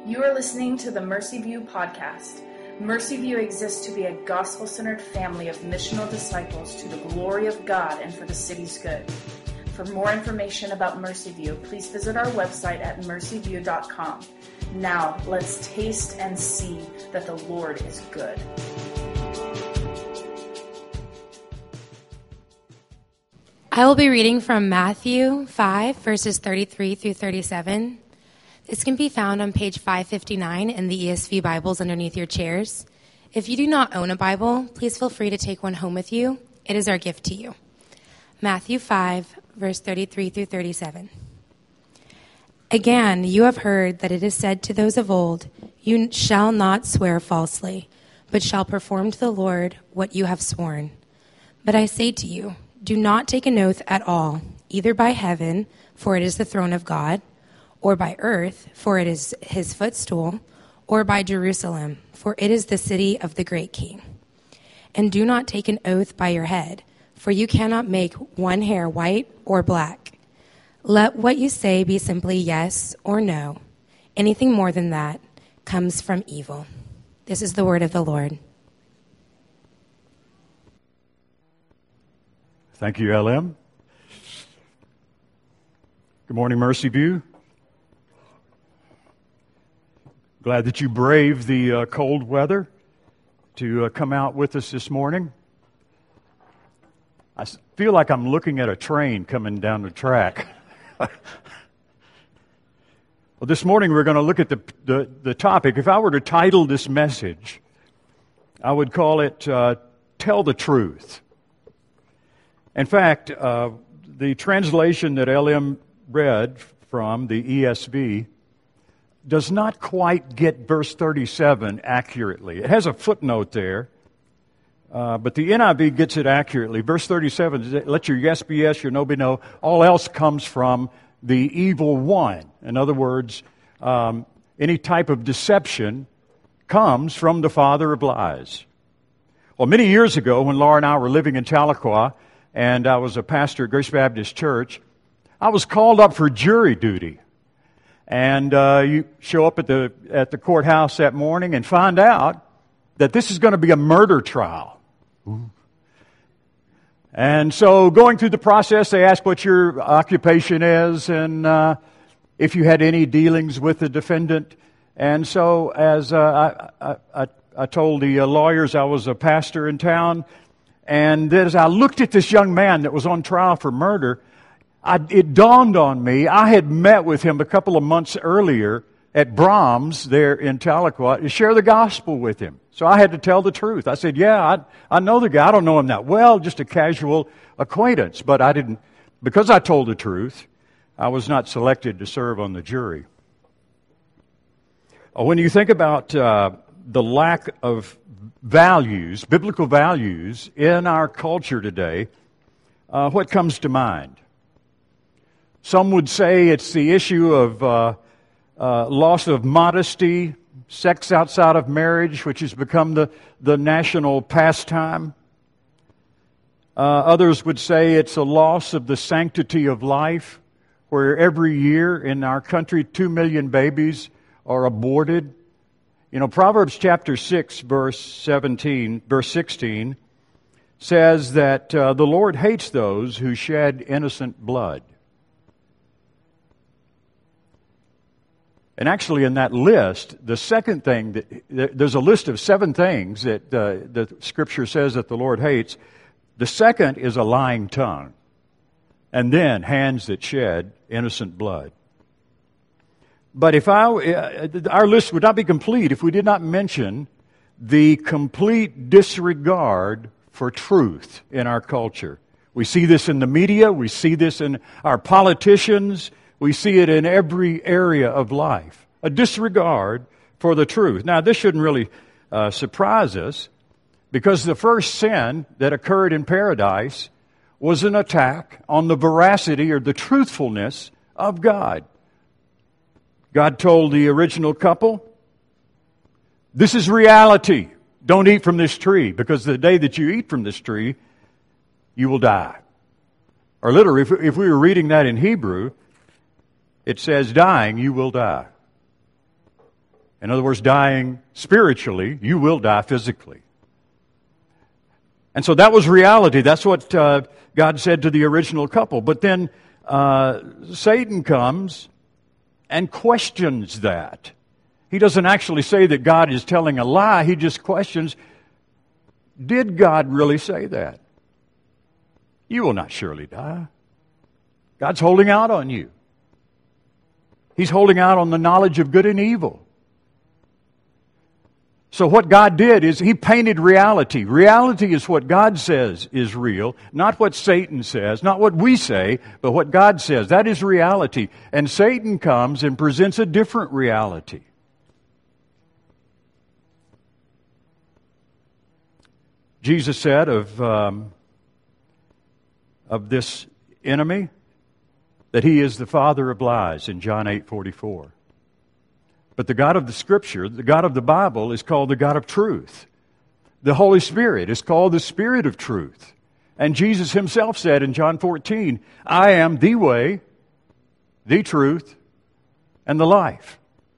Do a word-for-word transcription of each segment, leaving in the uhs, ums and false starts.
You are listening to the Mercy View podcast. Mercy View exists to be a gospel-centered family of missional disciples to the glory of God and for the city's good. For more information about Mercy View, please visit our website at mercy view dot com. Now, let's taste and see that the Lord is good. I will be reading from Matthew five, verses thirty-three through thirty-seven. This can be found on page five fifty-nine in the E S V Bibles underneath your chairs. If you do not own a Bible, please feel free to take one home with you. It is our gift to you. Matthew five, verse thirty-three through thirty-seven. Again, you have heard that it is said to those of old, you shall not swear falsely, but shall perform to the Lord what you have sworn. But I say to you, do not take an oath at all, either by heaven, for it is the throne of God, or by earth, for it is his footstool, or by Jerusalem, for it is the city of the great king. And do not take an oath by your head, for you cannot make one hair white or black. Let what you say be simply yes or no. Anything more than that comes from evil. This is the word of the Lord. Thank you, L M. Good morning, Mercy View. Glad that you braved the uh, cold weather to uh, come out with us this morning. I feel like I'm looking at a train coming down the track. Well, this morning we're going to look at the, the, the topic. If I were to title this message, I would call it uh, Tell the Truth. In fact, uh, the translation that L M read from, the E S V, does not quite get verse thirty-seven accurately. It has a footnote there, uh, but the N I V gets it accurately. Verse thirty-seven, let your yes be yes, your no be no. All else comes from the evil one. In other words, um, any type of deception comes from the father of lies. Well, many years ago, when Laura and I were living in Tahlequah, and I was a pastor at Grace Baptist Church, I was called up for jury duty. And uh, you show up at the at the courthouse that morning and find out that this is going to be a murder trial. Ooh. And so going through the process, they ask what your occupation is and uh, if you had any dealings with the defendant. And so as uh, I, I, I told the lawyers I was a pastor in town, and as I looked at this young man that was on trial for murder, I, it dawned on me, I had met with him a couple of months earlier at Brahms there in Tahlequah to share the gospel with him. So I had to tell the truth. I said, yeah, I, I know the guy. I don't know him that well, just a casual acquaintance. But I didn't, because I told the truth, I was not selected to serve on the jury. When you think about uh, the lack of values, biblical values in our culture today, uh, what comes to mind? Some would say it's the issue of uh, uh, loss of modesty, sex outside of marriage, which has become the, the national pastime. Uh, others would say it's a loss of the sanctity of life, where every year in our country, two million babies are aborted. You know, Proverbs chapter six, verse seventeen, verse sixteen, says that uh, the Lord hates those who shed innocent blood. And actually in that list, the second thing, that there's a list of seven things that uh, the Scripture says that the Lord hates. The second is a lying tongue. And then hands that shed innocent blood. But if I, uh, our list would not be complete if we did not mention the complete disregard for truth in our culture. We see this in the media. We see this in our politicians. We see it in every area of life. A disregard for the truth. Now, this shouldn't really uh, surprise us, because the first sin that occurred in paradise was an attack on the veracity or the truthfulness of God. God told the original couple, this is reality. Don't eat from this tree, because the day that you eat from this tree, you will die. Or literally, if, if we were reading that in Hebrew, it says, dying, you will die. In other words, dying spiritually, you will die physically. And so that was reality. That's what uh, God said to the original couple. But then uh, Satan comes and questions that. He doesn't actually say that God is telling a lie. He just questions, did God really say that? You will not surely die. God's holding out on you. He's holding out on the knowledge of good and evil. So what God did is He painted reality. Reality is what God says is real, not what Satan says, not what we say, but what God says. That is reality. And Satan comes and presents a different reality. Jesus said of, um, of this enemy that he is the father of lies in John eight forty-four. But the God of the Scripture, the God of the Bible, is called the God of truth. The Holy Spirit is called the Spirit of truth. And Jesus Himself said in John fourteen, I am the way, the truth, and the life.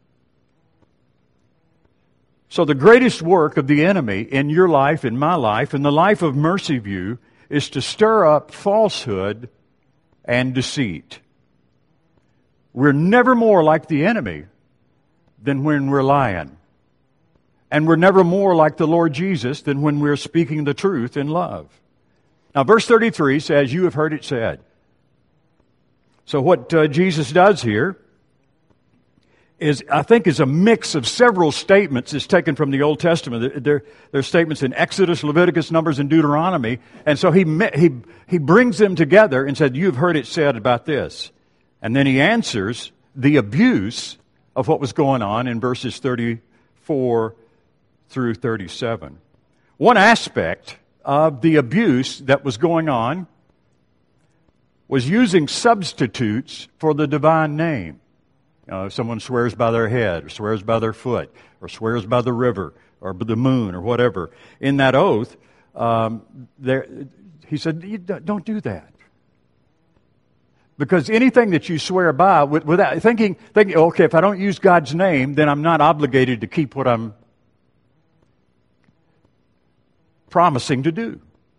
So the greatest work of the enemy in your life, in my life, in the life of Mercy View, is to stir up falsehood and deceit. We're never more like the enemy than when we're lying. And we're never more like the Lord Jesus than when we're speaking the truth in love. Now, verse thirty-three says, you have heard it said. So what uh, Jesus does here is, I think, is a mix of several statements. It's taken from the Old Testament. There, there are statements in Exodus, Leviticus, Numbers, and Deuteronomy. And so he, he, he brings them together and said, you've heard it said about this. And then he answers the abuse of what was going on in verses thirty-four through thirty-seven. One aspect of the abuse that was going on was using substitutes for the divine name. You know, if someone swears by their head, or swears by their foot, or swears by the river, or by the moon, or whatever, in that oath, um, there, he said, you don't do that. Because anything that you swear by, without thinking, thinking, okay, if I don't use God's name, then I'm not obligated to keep what I'm promising to do.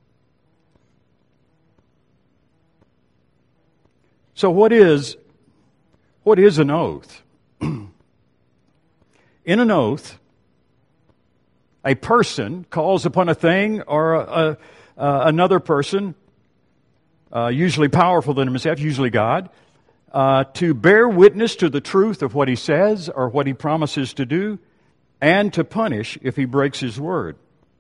So what is What is an oath? In an oath, a person calls upon a thing or a, a, uh, another person, uh, usually powerful than himself, usually God, uh, to bear witness to the truth of what he says or what he promises to do, and to punish if he breaks his word.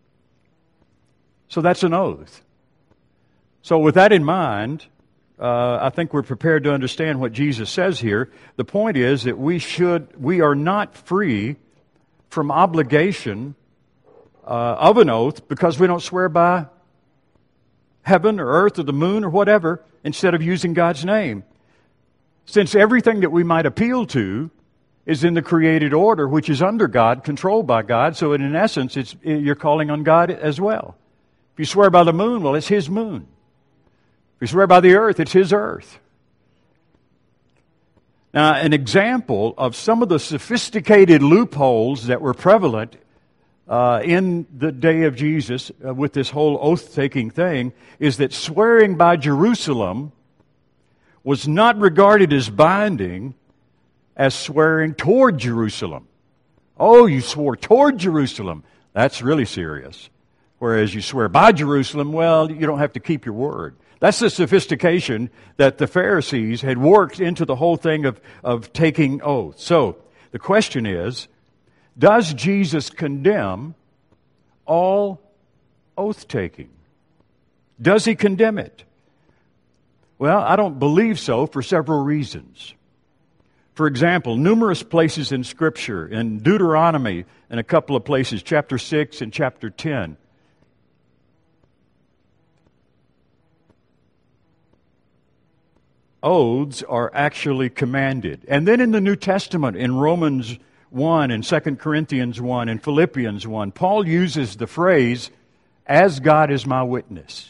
So that's an oath. So with that in mind, Uh, I think we're prepared to understand what Jesus says here. The point is that we should, we are not free from obligation uh, of an oath because we don't swear by heaven or earth or the moon or whatever instead of using God's name. Since everything that we might appeal to is in the created order, which is under God, controlled by God, so in essence, it's, you're calling on God as well. If you swear by the moon, well, it's His moon. If you swear by the earth, it's His earth. Now, an example of some of the sophisticated loopholes that were prevalent uh, in the day of Jesus uh, with this whole oath-taking thing is that swearing by Jerusalem was not regarded as binding as swearing toward Jerusalem. Oh, you swore toward Jerusalem. That's really serious. Whereas you swear by Jerusalem, well, you don't have to keep your word. That's the sophistication that the Pharisees had worked into the whole thing of, of taking oaths. So, the question is, does Jesus condemn all oath-taking? Does He condemn it? Well, I don't believe so for several reasons. For example, numerous places in Scripture, in Deuteronomy, in a couple of places, chapter six and chapter ten, oaths are actually commanded. And then in the New Testament, in Romans one and Second Corinthians one and Philippians one, Paul uses the phrase, as God is my witness,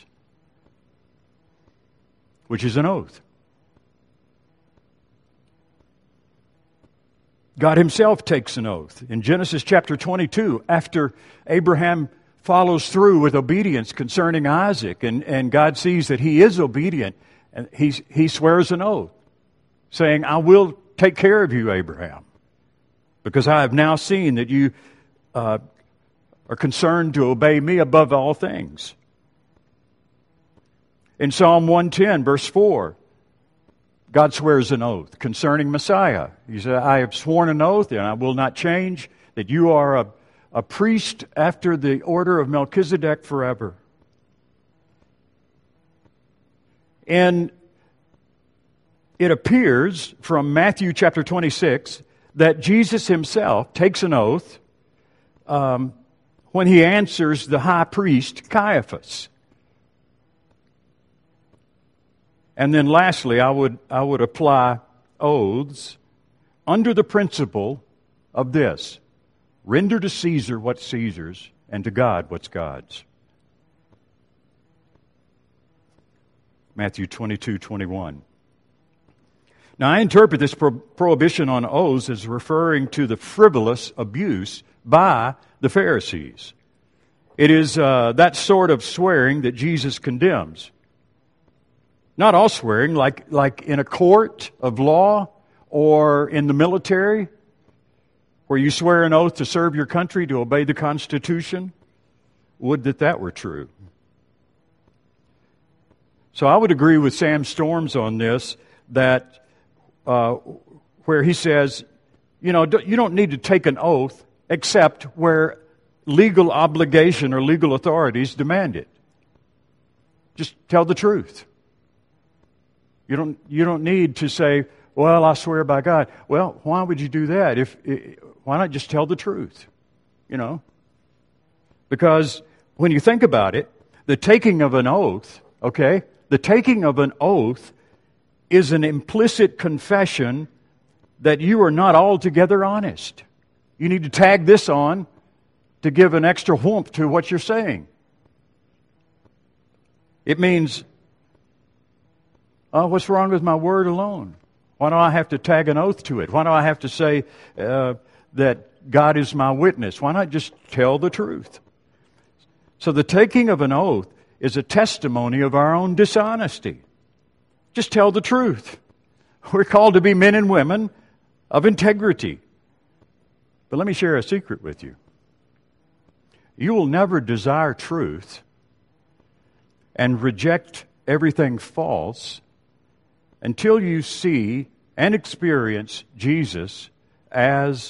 which is an oath. God himself takes an oath. In Genesis chapter twenty-two, after Abraham follows through with obedience concerning Isaac, and, and God sees that he is obedient, and he, he swears an oath, saying, I will take care of you, Abraham, because I have now seen that you uh, are concerned to obey me above all things. In Psalm one ten, verse four, God swears an oath concerning Messiah. He said, I have sworn an oath, and I will not change, that you are a, a priest after the order of Melchizedek forever. And it appears from Matthew chapter twenty-six that Jesus himself takes an oath um, when he answers the high priest Caiaphas. And then lastly, I would, I would apply oaths under the principle of this: render to Caesar what's Caesar's, and to God what's God's. Matthew twenty-two twenty-one. Now, I interpret this pro- prohibition on oaths as referring to the frivolous abuse by the Pharisees. It is uh, that sort of swearing that Jesus condemns. Not all swearing, like, like in a court of law or in the military, where you swear an oath to serve your country, to obey the Constitution. Would that that were true. So I would agree with Sam Storms on this, that uh, where he says, you know, you don't need to take an oath except where legal obligation or legal authorities demand it. Just tell the truth. You don't, you don't need to say, well, I swear by God. Well, why would you do that? If, why not just tell the truth? You know? Because when you think about it, the taking of an oath, okay, the taking of an oath is an implicit confession that you are not altogether honest. You need to tag this on to give an extra whoomph to what you're saying. It means, oh, what's wrong with my word alone? Why do I have to tag an oath to it? Why do I have to say uh, that God is my witness? Why not just tell the truth? So the taking of an oath is a testimony of our own dishonesty. Just tell the truth. We're called to be men and women of integrity. But let me share a secret with you. You will never desire truth and reject everything false until you see and experience Jesus as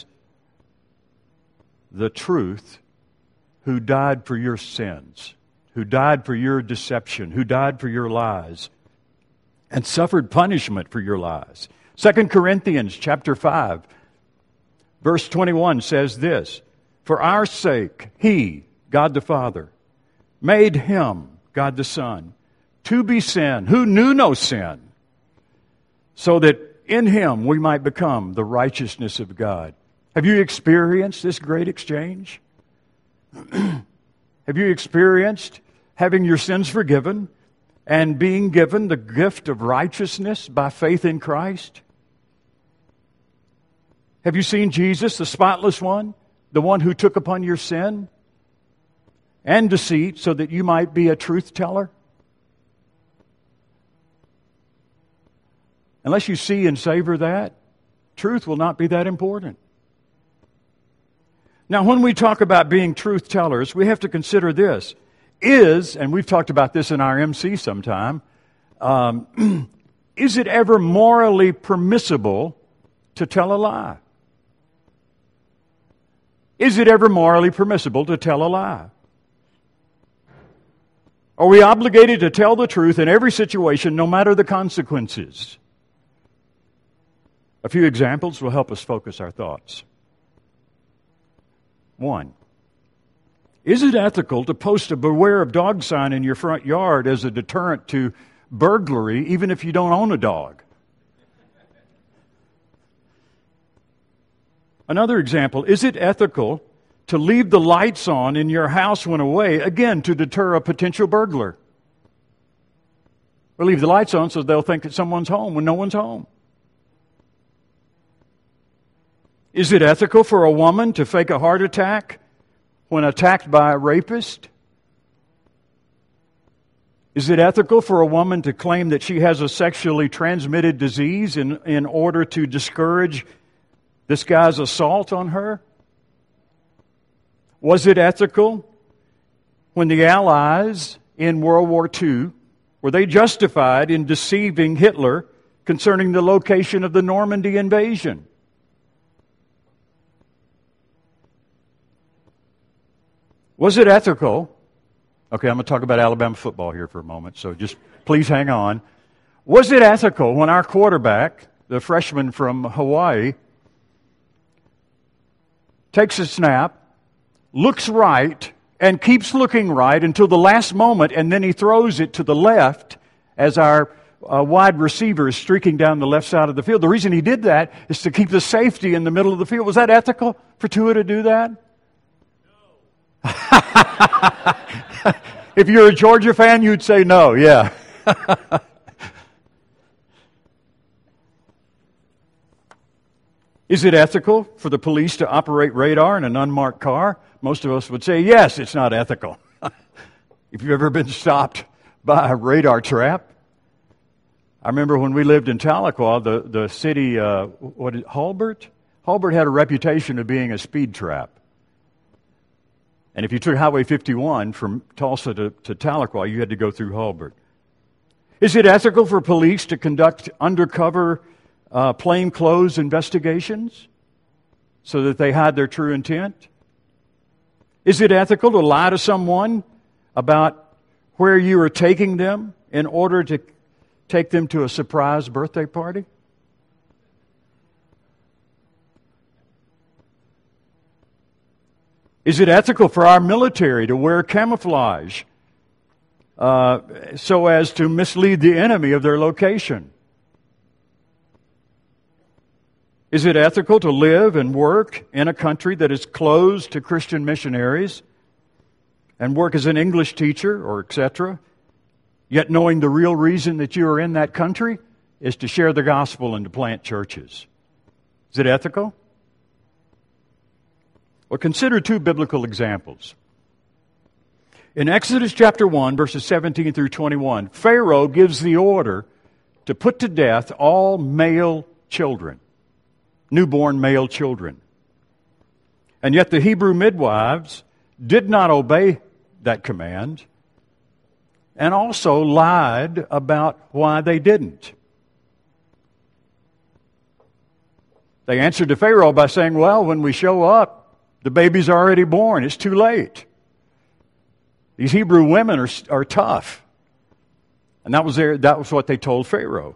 the truth, who died for your sins, who died for your deception, who died for your lies, and suffered punishment for your lies. Second Corinthians chapter five, verse twenty-one says this: for our sake, He, God the Father, made Him, God the Son, to be sin, who knew no sin, so that in Him we might become the righteousness of God. Have you experienced this great exchange? Have you experienced having your sins forgiven and being given the gift of righteousness by faith in Christ? Have you seen Jesus, the spotless one, the one who took upon your sin and deceit so that you might be a truth teller? Unless you see and savor that, truth will not be that important. Now, when we talk about being truth tellers, we have to consider this. Is, and we've talked about this in our M C sometime, um, is it ever morally permissible to tell a lie? Is it ever morally permissible to tell a lie? Are we obligated to tell the truth in every situation, no matter the consequences? A few examples will help us focus our thoughts. One, is it ethical to post a beware of dog sign in your front yard as a deterrent to burglary, even if you don't own a dog? Another example, is it ethical to leave the lights on in your house when away, again, to deter a potential burglar? Or leave the lights on so they'll think that someone's home when no one's home? Is it ethical for a woman to fake a heart attack when attacked by a rapist? Is it ethical for a woman to claim that she has a sexually transmitted disease in, in order to discourage this guy's assault on her? Was it ethical when the Allies in World War Two, were they justified in deceiving Hitler concerning the location of the Normandy invasion? Was it ethical? Okay, I'm going to talk about Alabama football here for a moment, so just please hang on. Was it ethical when our quarterback, the freshman from Hawaii, takes a snap, looks right, and keeps looking right until the last moment, and then he throws it to the left as our uh, wide receiver is streaking down the left side of the field? The reason he did that is to keep the safety in the middle of the field. Was that ethical for Tua to do that? If you're a Georgia fan, you'd say no, yeah. Is it ethical for the police to operate radar in an unmarked car? Most of us would say, yes, it's not ethical. If you've ever been stopped by a radar trap. I remember when we lived in Tahlequah, the, the city, uh, what is it, Hulbert? Hulbert had a reputation of being a speed trap. And if you took Highway fifty-one from Tulsa to, to Tahlequah, you had to go through Hulbert. Is it ethical for police to conduct undercover uh, plainclothes investigations so that they hide their true intent? Is it ethical to lie to someone about where you are taking them in order to take them to a surprise birthday party? Is it ethical for our military to wear camouflage uh, so as to mislead the enemy of their location? Is it ethical to live and work in a country that is closed to Christian missionaries and work as an English teacher or et cetera, yet knowing the real reason that you are in that country is to share the gospel and to plant churches? Is it ethical? Well, consider two biblical examples. In Exodus chapter one, verses seventeen through twenty-one, Pharaoh gives the order to put to death all male children, newborn male children. And yet the Hebrew midwives did not obey that command and also lied about why they didn't. They answered to Pharaoh by saying, well, when we show up, the baby's already born. It's too late. These Hebrew women are, are tough. And that was, their, that was what they told Pharaoh.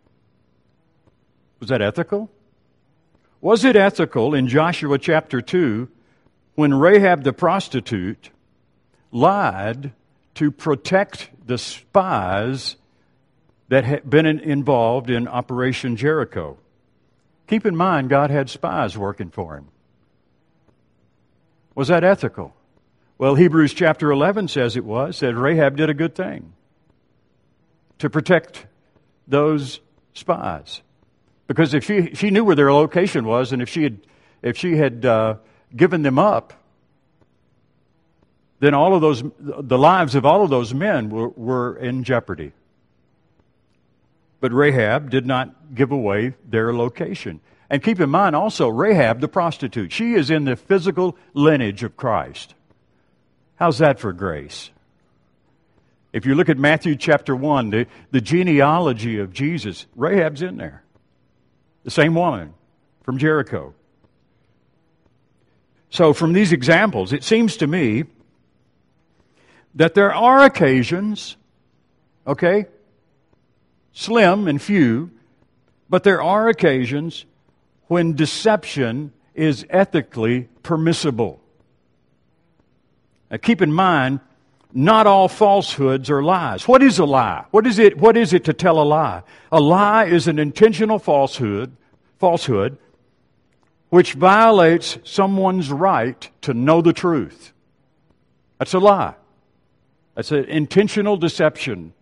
Was that ethical? Was it ethical in Joshua chapter two when Rahab the prostitute lied to protect the spies that had been in, involved in Operation Jericho? Keep in mind, God had spies working for him. Was that ethical? Well, Hebrews chapter eleven says it was, that Rahab did a good thing to protect those spies. Because if she she knew where their location was, and if she had if she had uh, given them up, then all of those the lives of all of those men were, were in jeopardy. But Rahab did not give away their location. And keep in mind also, Rahab the prostitute, she is in the physical lineage of Christ. How's that for grace? If you look at Matthew chapter one, the, the genealogy of Jesus, Rahab's in there. The same woman from Jericho. So from these examples, it seems to me that there are occasions, okay, slim and few, but there are occasions when deception is ethically permissible. Now keep in mind, not all falsehoods are lies. What is a lie? What is it, what is it to tell a lie? A lie is an intentional falsehood, falsehood which violates someone's right to know the truth. That's a lie. That's an intentional deception.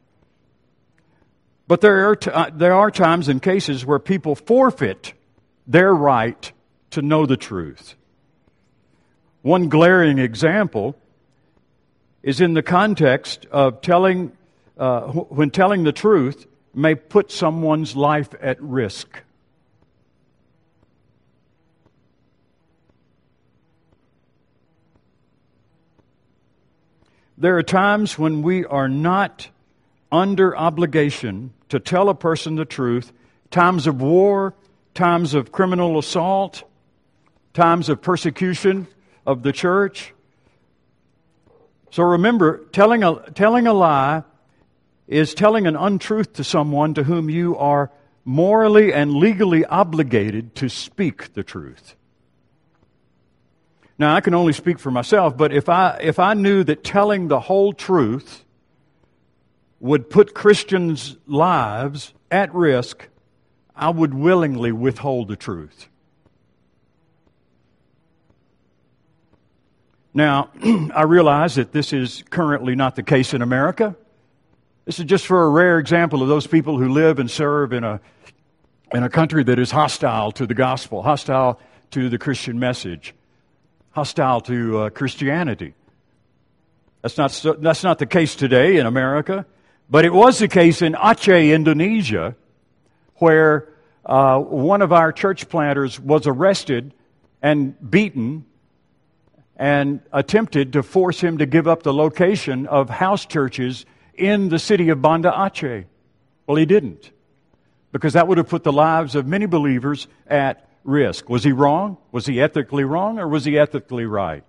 But there are, t- uh, there are times and cases where people forfeit their right to know the truth. One glaring example is in the context of telling, uh, when telling the truth may put someone's life at risk. There are times when we are not under obligation to tell a person the truth, times of war, times of criminal assault, times of persecution of the church. So remember, telling a, telling a lie is telling an untruth to someone to whom you are morally and legally obligated to speak the truth. Now, I can only speak for myself, but if I if I knew that telling the whole truth would put Christians' lives at risk, I would willingly withhold the truth. Now, I realize that this is currently not the case in America. This is just for a rare example of those people who live and serve in a in a country that is hostile to the gospel, hostile to the Christian message, hostile to uh, Christianity. That's not so, that's not the case today in America, but it was the case in Aceh, Indonesia, where uh, one of our church planters was arrested and beaten and attempted to force him to give up the location of house churches in the city of Banda Aceh. Well, he didn't, because that would have put the lives of many believers at risk. Was he wrong? Was he ethically wrong, or was he ethically right?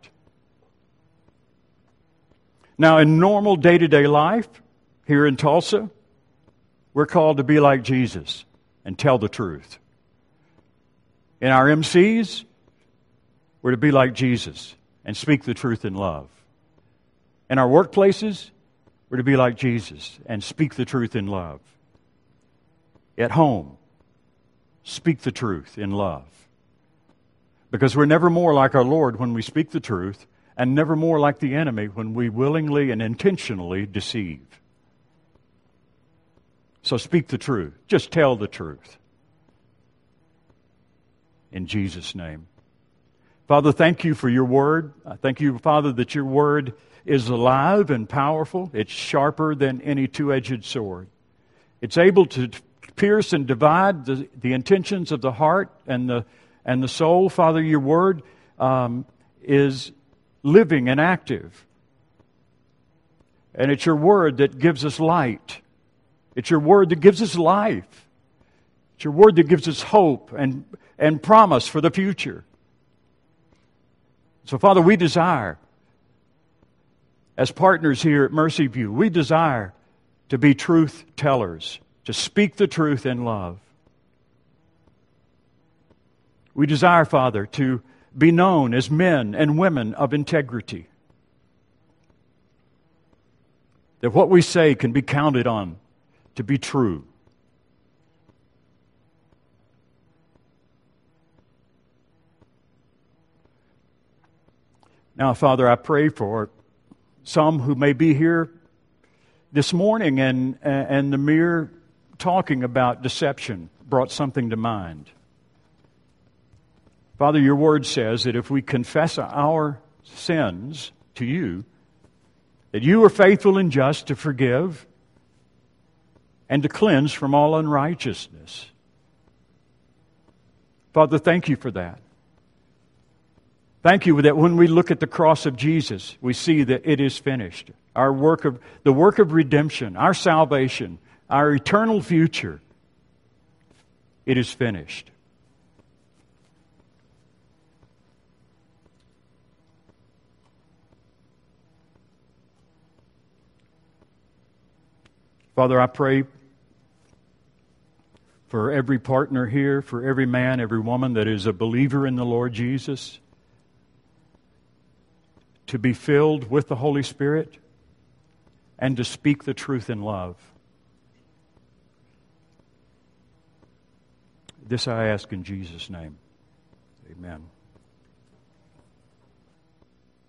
Now, in normal day-to-day life here in Tulsa, we're called to be like Jesus and tell the truth. In our M Cs, we're to be like Jesus and speak the truth in love. In our workplaces, we're to be like Jesus and speak the truth in love. At home, speak the truth in love. Because we're never more like our Lord when we speak the truth, and never more like the enemy when we willingly and intentionally deceive. So speak the truth. Just tell the truth. In Jesus' name. Father, thank you for your word. I thank you, Father, that your word is alive and powerful. It's sharper than any two-edged sword. It's able to pierce and divide the, the intentions of the heart and the and the soul. Father, your word um, is living and active. And it's your word that gives us light. It's your word that gives us life. It's your word that gives us hope and, and promise for the future. So, Father, we desire, as partners here at Mercy View, we desire to be truth tellers, to speak the truth in love. We desire, Father, to be known as men and women of integrity. That what we say can be counted on to be true. Now, Father, I pray for some who may be here this morning and, and the mere talking about deception brought something to mind. Father, your word says that if we confess our sins to you, that you are faithful and just to forgive and to cleanse from all unrighteousness. Father, thank you for that. Thank you that when we look at the cross of Jesus, we see that it is finished. Our work of, the work of redemption, our salvation, our eternal future, it is finished. Father, I pray for every partner here, for every man, every woman that is a believer in the Lord Jesus, to be filled with the Holy Spirit and to speak the truth in love. This I ask in Jesus' name. Amen.